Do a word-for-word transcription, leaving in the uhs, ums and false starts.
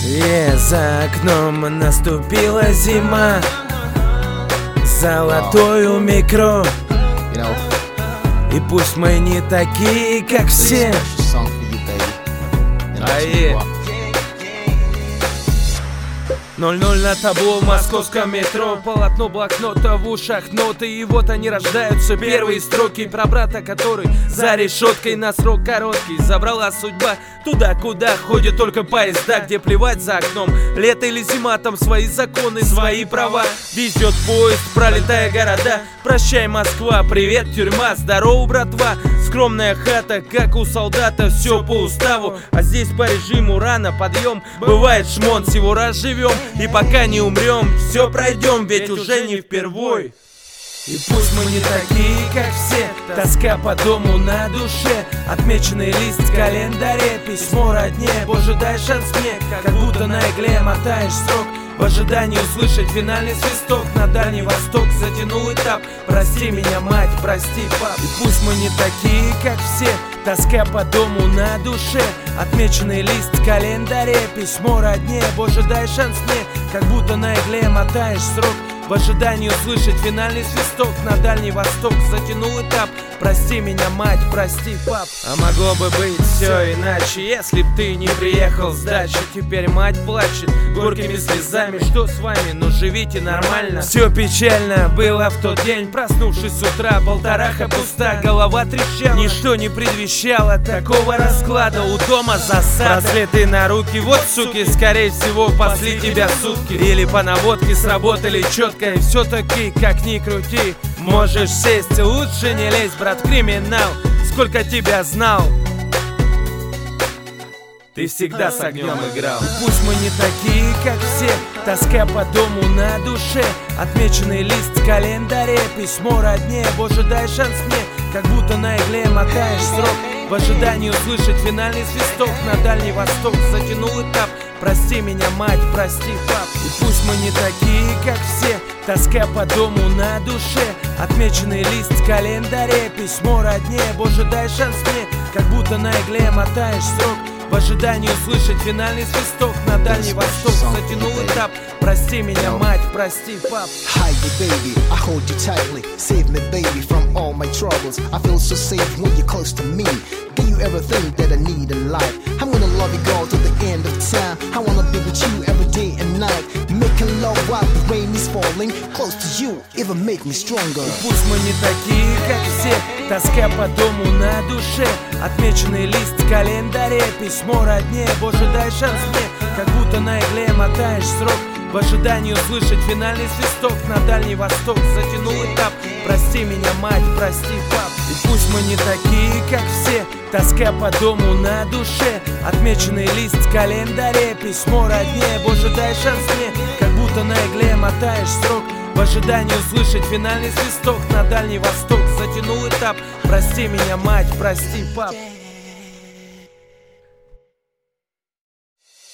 И за окном наступила зима, золотую микро. И пусть мы не такие, как все. Ноль-ноль на табло в московском метро, полотно блокнота в ушах, ноты. И вот они рождаются, первые строки про брата, который за решеткой на срок короткий. Забрала судьба туда, куда ходят только поезда, где плевать за окном, лето или зима, там свои законы, свои права. Везет поезд, пролетая города. Прощай, Москва, привет, тюрьма, здорово, братва. Скромная хата, как у солдата, все по уставу. А здесь по режиму рано подъем. Бывает шмон, всего раз живем. И пока не умрем, все пройдем, ведь уже не впервой. И пусть мы не такие, как все, тоска по дому на душе, отмеченный лист в календаре, письмо родне, боже, дай шанс мне, как будто на игле мотаешь срок. В ожидании услышать финальный свисток, на Дальний Восток затянул этап. Прости меня, мать, прости, пап. И пусть мы не такие, как все, тоска по дому на душе, отмеченный лист в календаре, письмо родне, боже, дай шанс мне, как будто на игле мотаешь срок. В ожидании услышать финальный свисток, на Дальний Восток затянул этап. Прости меня, мать, прости, пап. А могло бы быть все иначе, если б ты не приехал с дачи. Теперь мать плачет горькими слезами. Что с вами? Ну живите нормально. Все печально было в тот день. Проснувшись с утра, полтораха пуста, голова трещала. Ничто не предвещало такого расклада. У дома засада, браслеты на руки. Вот, суки, скорее всего, пасли тебя сутки. Или по наводке сработали четко. И все-таки, как ни крути, можешь сесть, лучше не лезь, брат, криминал. Сколько тебя знал, ты всегда с огнем играл. Пусть мы не такие, как все, тоска по дому на душе, отмеченный лист в календаре, письмо родне, боже, дай шанс мне, как будто на игле мотаешь срок. В ожидании услышать финальный свисток, на Дальний Восток затянул этап. Прости меня, мать, прости, пап. И пусть мы не такие, как все, тоска по дому на душе, отмеченный лист в календаре, письмо родне, боже, дай шанс мне, как будто на игле мотаешь срок. В ожидании услышать финальный свисток, на Дальний Восток затянул этап. Прости меня, мать, прости, пап. Hi, baby, I hold you tightly. Save me, baby, from all my troubles. I feel so safe when you're close to me. Give you everything that I need in life. I'm gonna love you, girl, till the end of time. I wanna be with you every day and night. Making love while the rain is falling. Close to you, even make me stronger. Пусть мы не такие, как все, тоска по дому на душе, отмеченный лист в календаре, письмо родне, боже, дай шанс мне, как будто на игле мотаешь срок. В ожидании услышать финальный свисток, на Дальний Восток затянул этап. Прости меня, мать, прости, пап. И пусть мы не такие, как все, тоска по дому на душе, отмеченный лист в календаре, письмо родне, боже, дай шанс мне, как будто на игле мотаешь срок. В ожидании услышать финальный свисток, на Дальний Восток затянул этап. Прости меня, мать, прости, пап.